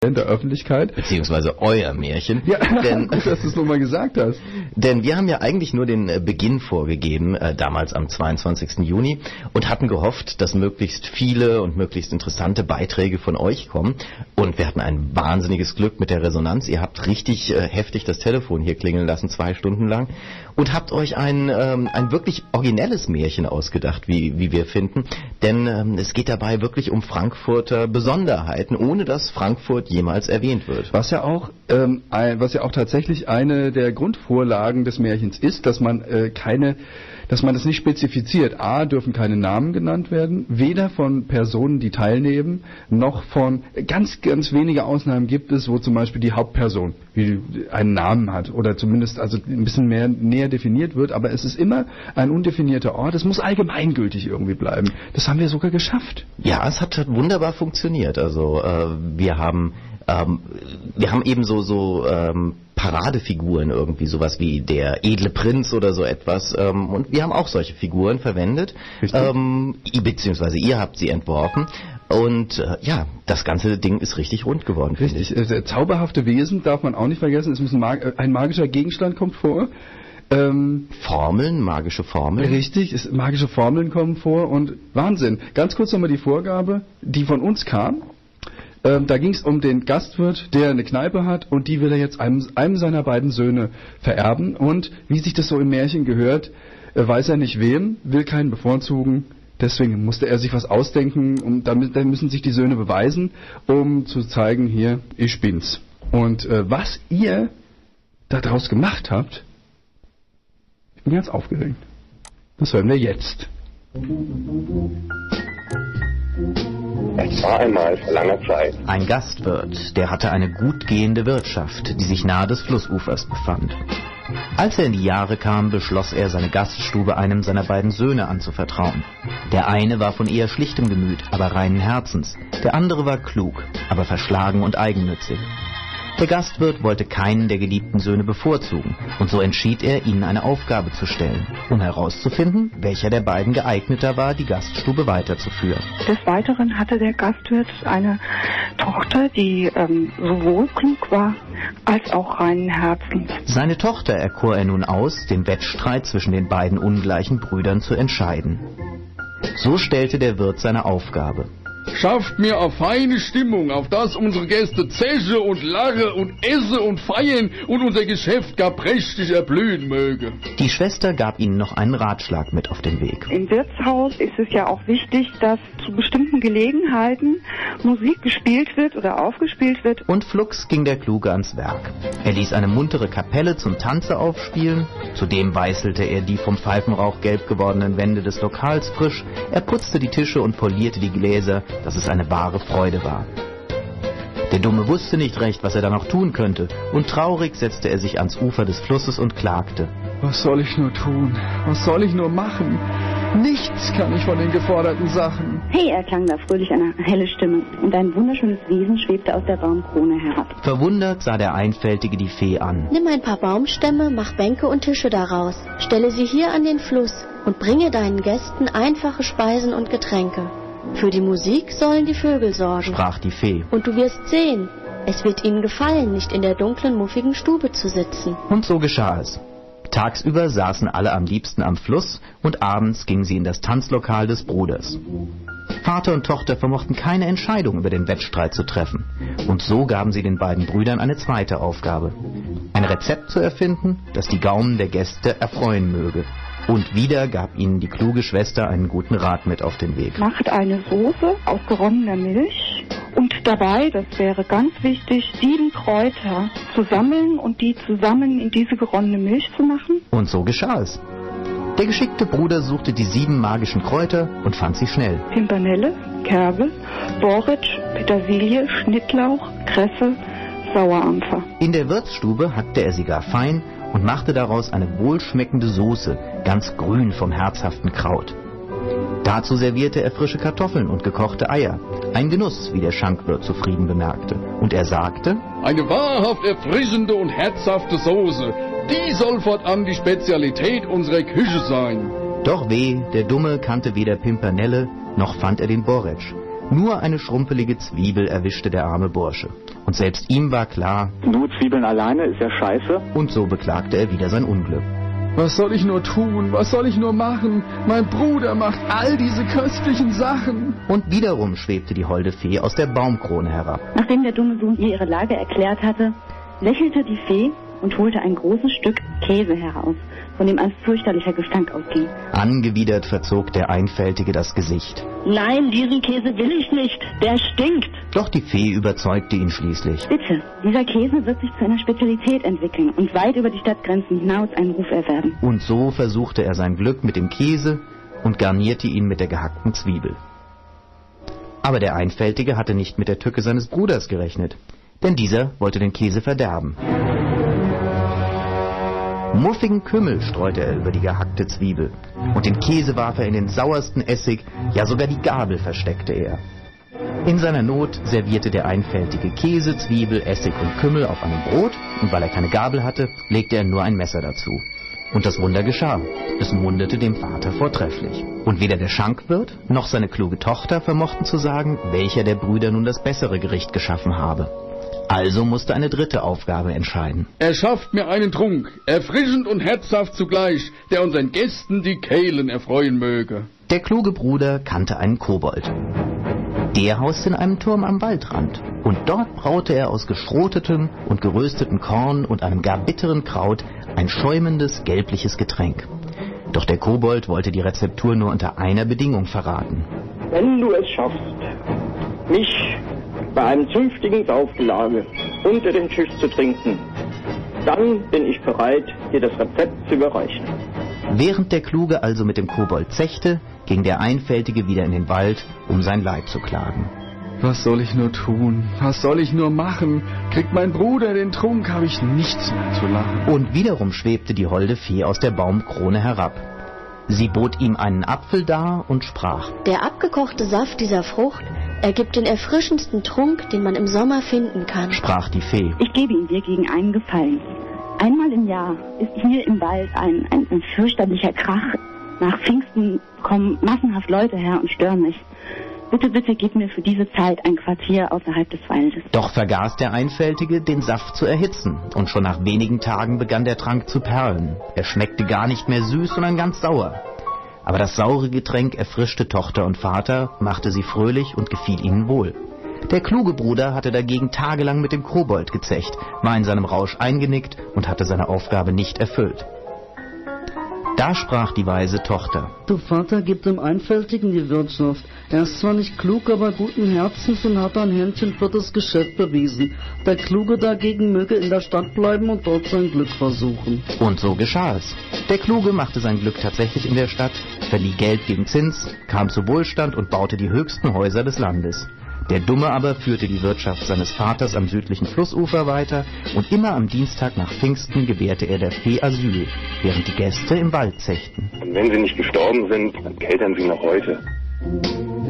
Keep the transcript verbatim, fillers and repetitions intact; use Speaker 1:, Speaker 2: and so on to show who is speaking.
Speaker 1: in der Öffentlichkeit.
Speaker 2: Beziehungsweise euer Märchen.
Speaker 1: Ja,
Speaker 2: denn,
Speaker 1: gut, dass du es nochmal gesagt hast.
Speaker 2: Denn wir haben ja eigentlich nur den äh, Beginn vorgegeben, äh, damals am zweiundzwanzigsten Juni, und hatten gehofft, dass möglichst viele und möglichst interessante Beiträge von euch kommen. Und wir hatten ein wahnsinniges Glück mit der Resonanz. Ihr habt richtig äh, heftig das Telefon hier klingeln lassen, zwei Stunden lang, und habt euch ein, ähm, ein wirklich originelles Märchen ausgedacht, wie, wie wir finden. Denn ähm, es geht dabei wirklich um Frankfurter Besonderheiten, ohne dass Frankfurt jemals erwähnt wird.
Speaker 1: Was ja auch, ähm, ein, was ja auch tatsächlich eine der Grundvorlagen des Märchens ist, dass man äh, keine, dass man das nicht spezifiziert. A, dürfen keine Namen genannt werden, weder von Personen, die teilnehmen, noch von, ganz, ganz wenige Ausnahmen gibt es, wo zum Beispiel die Hauptperson wie, einen Namen hat oder zumindest also ein bisschen mehr näher definiert wird, aber es ist immer ein undefinierter Ort. Es muss allgemeingültig irgendwie bleiben. Das haben wir sogar geschafft.
Speaker 2: Ja, es hat wunderbar funktioniert. Also äh, wir haben ähm, wir haben eben so so ähm, Paradefiguren irgendwie, sowas wie der edle Prinz oder so etwas. Ähm, und wir haben auch solche Figuren verwendet, ähm, beziehungsweise ihr habt sie entworfen. Und äh, ja, das ganze Ding ist richtig rund geworden.
Speaker 1: Richtig. Äh, zauberhafte Wesen darf man auch nicht vergessen. Es muss ein, Mag- ein magischer Gegenstand kommt vor. Ähm,
Speaker 2: Formeln, magische Formeln.
Speaker 1: Richtig, es, magische Formeln kommen vor und Wahnsinn. Ganz kurz nochmal die Vorgabe, die von uns kam. Ähm, da ging es um den Gastwirt, der eine Kneipe hat und die will er jetzt einem, einem seiner beiden Söhne vererben. Und wie sich das so im Märchen gehört, äh, weiß er nicht wem, will keinen bevorzugen. Deswegen musste er sich was ausdenken und damit dann müssen sich die Söhne beweisen, um zu zeigen, hier, ich bin's. Und äh, was ihr daraus gemacht habt, ich bin ganz aufgeregt. Das hören wir jetzt.
Speaker 3: Es war einmal vor langer Zeit
Speaker 2: ein Gastwirt, der hatte eine gut gehende Wirtschaft, die sich nahe des Flussufers befand. Als er in die Jahre kam, beschloss er, seine Gaststube einem seiner beiden Söhne anzuvertrauen. Der eine war von eher schlichtem Gemüt, aber reinen Herzens. Der andere war klug, aber verschlagen und eigennützig. Der Gastwirt wollte keinen der geliebten Söhne bevorzugen, und so entschied er, ihnen eine Aufgabe zu stellen, um herauszufinden, welcher der beiden geeigneter war, die Gaststube weiterzuführen.
Speaker 4: Des Weiteren hatte der Gastwirt eine Tochter, die ähm, sowohl klug war, als auch reinen Herzens.
Speaker 2: Seine Tochter erkor er nun aus, den Wettstreit zwischen den beiden ungleichen Brüdern zu entscheiden. So stellte der Wirt seine Aufgabe.
Speaker 5: Schafft mir eine feine Stimmung, auf das unsere Gäste zeche und lache und esse und feiern und unser Geschäft gar prächtig erblühen möge.
Speaker 2: Die Schwester gab ihnen noch einen Ratschlag mit auf den Weg.
Speaker 4: Im Wirtshaus ist es ja auch wichtig, dass zu bestimmten Gelegenheiten Musik gespielt wird oder aufgespielt wird.
Speaker 2: Und flugs ging der Kluge ans Werk. Er ließ eine muntere Kapelle zum Tanze aufspielen, zudem weißelte er die vom Pfeifenrauch gelb gewordenen Wände des Lokals frisch, er putzte die Tische und polierte die Gläser, dass es eine wahre Freude war. Der Dumme wusste nicht recht, was er da noch tun könnte, und traurig setzte er sich ans Ufer des Flusses und klagte.
Speaker 1: Was soll ich nur tun? Was soll ich nur machen? Nichts kann ich von den geforderten Sachen.
Speaker 6: Hey, erklang da fröhlich eine helle Stimme, und ein wunderschönes Wesen schwebte aus der Baumkrone herab.
Speaker 2: Verwundert sah der Einfältige die Fee an.
Speaker 7: Nimm ein paar Baumstämme, mach Bänke und Tische daraus, stelle sie hier an den Fluss und bringe deinen Gästen einfache Speisen und Getränke. Für die Musik sollen die Vögel sorgen,
Speaker 2: sprach die Fee.
Speaker 7: Und du wirst sehen, es wird ihnen gefallen, nicht in der dunklen, muffigen Stube zu sitzen.
Speaker 2: Und so geschah es. Tagsüber saßen alle am liebsten am Fluss und abends gingen sie in das Tanzlokal des Bruders. Vater und Tochter vermochten keine Entscheidung über den Wettstreit zu treffen. Und so gaben sie den beiden Brüdern eine zweite Aufgabe. Ein Rezept zu erfinden, das die Gaumen der Gäste erfreuen möge. Und wieder gab ihnen die kluge Schwester einen guten Rat mit auf den Weg.
Speaker 4: Macht eine Soße aus geronnener Milch und dabei, das wäre ganz wichtig, sieben Kräuter zu sammeln und die zusammen in diese geronnene Milch zu machen.
Speaker 2: Und so geschah es. Der geschickte Bruder suchte die sieben magischen Kräuter und fand sie schnell.
Speaker 4: Pimpernelle, Kerbel, Borretsch, Petersilie, Schnittlauch, Kresse, Sauerampfer.
Speaker 2: In der Wirtsstube hackte er sie gar fein und machte daraus eine wohlschmeckende Soße, ganz grün vom herzhaften Kraut. Dazu servierte er frische Kartoffeln und gekochte Eier. Ein Genuss, wie der Schankwirt zufrieden bemerkte. Und er sagte:
Speaker 5: Eine wahrhaft erfrischende und herzhafte Soße, die soll fortan die Spezialität unserer Küche sein.
Speaker 2: Doch weh, der Dumme kannte weder Pimpernelle, noch fand er den Borretsch. Nur eine schrumpelige Zwiebel erwischte der arme Bursche. Und selbst ihm war klar,
Speaker 3: Nur Zwiebeln alleine ist ja scheiße.
Speaker 2: und so beklagte er wieder sein Unglück.
Speaker 1: Was soll ich nur tun? Was soll ich nur machen? Mein Bruder macht all diese köstlichen Sachen.
Speaker 2: Und wiederum schwebte die holde Fee aus der Baumkrone herab.
Speaker 6: Nachdem der dumme Sohn ihr ihre Lage erklärt hatte, lächelte die Fee und holte ein großes Stück Käse heraus, von dem ein fürchterlicher Gestank ausging.
Speaker 2: Angewidert verzog der Einfältige das Gesicht.
Speaker 6: Nein, diesen Käse will ich nicht, der stinkt.
Speaker 2: Doch die Fee überzeugte ihn schließlich.
Speaker 6: Bitte, dieser Käse wird sich zu einer Spezialität entwickeln und weit über die Stadtgrenzen hinaus einen Ruf erwerben.
Speaker 2: Und so versuchte er sein Glück mit dem Käse und garnierte ihn mit der gehackten Zwiebel. Aber der Einfältige hatte nicht mit der Tücke seines Bruders gerechnet, denn dieser wollte den Käse verderben. Muffigen Kümmel streute er über die gehackte Zwiebel, und den Käse warf er in den sauersten Essig, ja sogar die Gabel versteckte er. In seiner Not servierte der Einfältige Käse, Zwiebel, Essig und Kümmel auf einem Brot, und weil er keine Gabel hatte, legte er nur ein Messer dazu. Und das Wunder geschah. Es mundete dem Vater vortrefflich. Und weder der Schankwirt noch seine kluge Tochter vermochten zu sagen, welcher der Brüder nun das bessere Gericht geschaffen habe. Also musste eine dritte Aufgabe entscheiden.
Speaker 5: Er schafft mir einen Trunk, erfrischend und herzhaft zugleich, der unseren Gästen die Kehlen erfreuen möge.
Speaker 2: Der kluge Bruder kannte einen Kobold. Der hauste in einem Turm am Waldrand, und dort braute er aus geschrotetem und geröstetem Korn und einem gar bitteren Kraut ein schäumendes, gelbliches Getränk. Doch der Kobold wollte die Rezeptur nur unter einer Bedingung verraten.
Speaker 3: Wenn du es schaffst, mich bei einem zünftigen Saufgelage unter den Tisch zu trinken, dann bin ich bereit, dir das Rezept zu überreichen.
Speaker 2: Während der Kluge also mit dem Kobold zechte, ging der Einfältige wieder in den Wald, um sein Leid zu klagen.
Speaker 1: Was soll ich nur tun? Was soll ich nur machen? Kriegt mein Bruder den Trunk, habe ich nichts mehr zu lachen.
Speaker 2: Und wiederum schwebte die holde Fee aus der Baumkrone herab. Sie bot ihm einen Apfel dar und sprach:
Speaker 7: Der abgekochte Saft dieser Frucht ergibt den erfrischendsten Trunk, den man im Sommer finden kann.
Speaker 2: Sprach die Fee.
Speaker 6: Ich gebe ihn dir gegen einen Gefallen. Einmal im Jahr ist hier im Wald ein, ein, ein fürchterlicher Krach. Nach Pfingsten kommen massenhaft Leute her und stören mich. Bitte, bitte gib mir für diese Zeit ein Quartier außerhalb des Waldes.
Speaker 2: Doch vergaß der Einfältige, den Saft zu erhitzen, und schon nach wenigen Tagen begann der Trank zu perlen. Er schmeckte gar nicht mehr süß, sondern ganz sauer. Aber das saure Getränk erfrischte Tochter und Vater, machte sie fröhlich und gefiel ihnen wohl. Der kluge Bruder hatte dagegen tagelang mit dem Kobold gezecht, war in seinem Rausch eingenickt und hatte seine Aufgabe nicht erfüllt. Da sprach die weise Tochter:
Speaker 8: Der Vater gibt dem Einfältigen die Wirtschaft. Er ist zwar nicht klug, aber guten Herzens und hat ein Händchen für das Geschäft bewiesen. Der Kluge dagegen möge in der Stadt bleiben und dort sein Glück versuchen.
Speaker 2: Und so geschah es. Der Kluge machte sein Glück tatsächlich in der Stadt, verlieh Geld gegen Zins, kam zu Wohlstand und baute die höchsten Häuser des Landes. Der Dumme aber führte die Wirtschaft seines Vaters am südlichen Flussufer weiter, und immer am Dienstag nach Pfingsten gewährte er der Fee Asyl, während die Gäste im Wald zechten.
Speaker 3: Und wenn sie nicht gestorben sind, dann keltern sie noch heute.